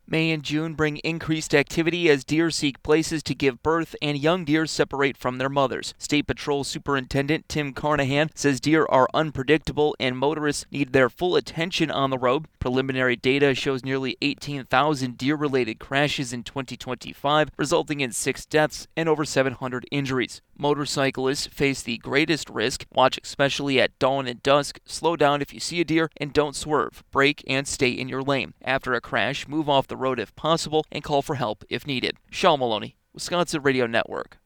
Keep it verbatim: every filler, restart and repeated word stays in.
May and June bring increased activity as deer seek places to give birth and young deer separate from their mothers. State Patrol Superintendent Tim Carnahan says deer are unpredictable and motorists need their full attention on the road. Preliminary data shows nearly eighteen thousand deer-related crashes in twenty twenty-five, resulting in six deaths and over seven hundred injuries. Motorcyclists face the greatest risk. Watch especially at dawn and dusk. Slow down if you see a deer and don't swerve. Brake and stay in your lane. After a crash, move off the road if possible and call for help if needed. Sean Maloney, Wisconsin Radio Network.